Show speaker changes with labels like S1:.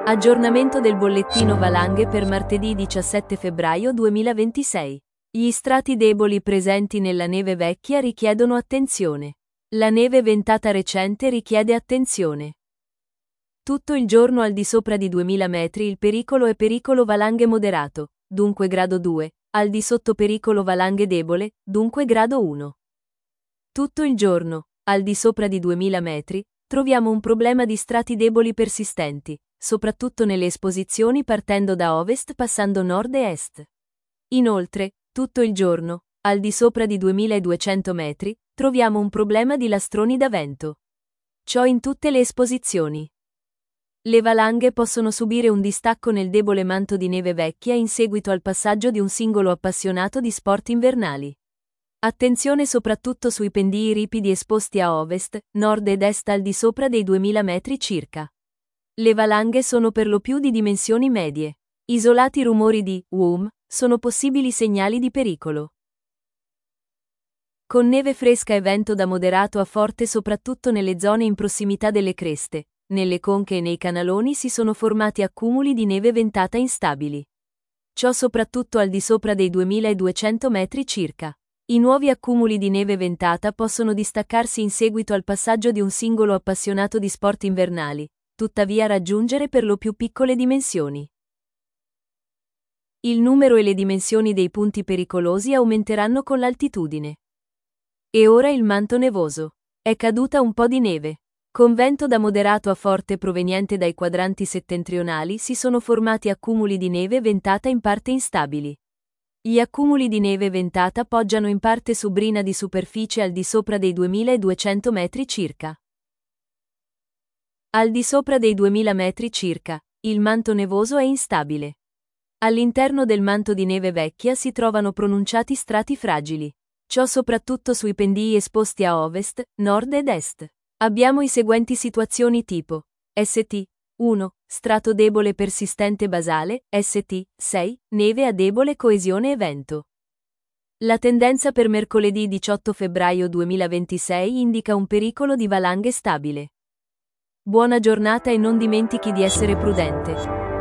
S1: Aggiornamento del bollettino valanghe per martedì 17 febbraio 2026. Gli strati deboli presenti nella neve vecchia richiedono attenzione. La neve ventata recente richiede attenzione. Tutto il giorno al di sopra di 2000 metri il pericolo è pericolo valanghe moderato, dunque grado 2, al di sotto pericolo valanghe debole, dunque grado 1. Tutto il giorno, al di sopra di 2000 metri, troviamo un problema di strati deboli persistenti, soprattutto nelle esposizioni partendo da ovest passando nord e est. Inoltre, tutto il giorno, al di sopra di 2200 metri, troviamo un problema di lastroni da vento. Ciò in tutte le esposizioni. Le valanghe possono subire un distacco nel debole manto di neve vecchia in seguito al passaggio di un singolo appassionato di sport invernali. Attenzione soprattutto sui pendii ripidi esposti a ovest, nord ed est al di sopra dei 2000 metri circa. Le valanghe sono per lo più di dimensioni medie. Isolati rumori di WUM sono possibili segnali di pericolo. Con neve fresca e vento da moderato a forte soprattutto nelle zone in prossimità delle creste, nelle conche e nei canaloni si sono formati accumuli di neve ventata instabili. Ciò soprattutto al di sopra dei 2200 metri circa. I nuovi accumuli di neve ventata possono distaccarsi in seguito al passaggio di un singolo appassionato di sport invernali, tuttavia raggiungere per lo più piccole dimensioni. Il numero e le dimensioni dei punti pericolosi aumenteranno con l'altitudine. E ora il manto nevoso. È caduta un po' di neve. Con vento da moderato a forte proveniente dai quadranti settentrionali si sono formati accumuli di neve ventata in parte instabili. Gli accumuli di neve ventata poggiano in parte su brina di superficie al di sopra dei 2200 metri circa. Al di sopra dei 2000 metri circa, il manto nevoso è instabile. All'interno del manto di neve vecchia si trovano pronunciati strati fragili. Ciò soprattutto sui pendii esposti a ovest, nord ed est. Abbiamo i seguenti situazioni tipo ST 1. Strato debole persistente basale, ST 6. Neve a debole coesione e vento. La tendenza per mercoledì 18 febbraio 2026 indica un pericolo di valanghe stabile. Buona giornata e non dimentichi di essere prudente.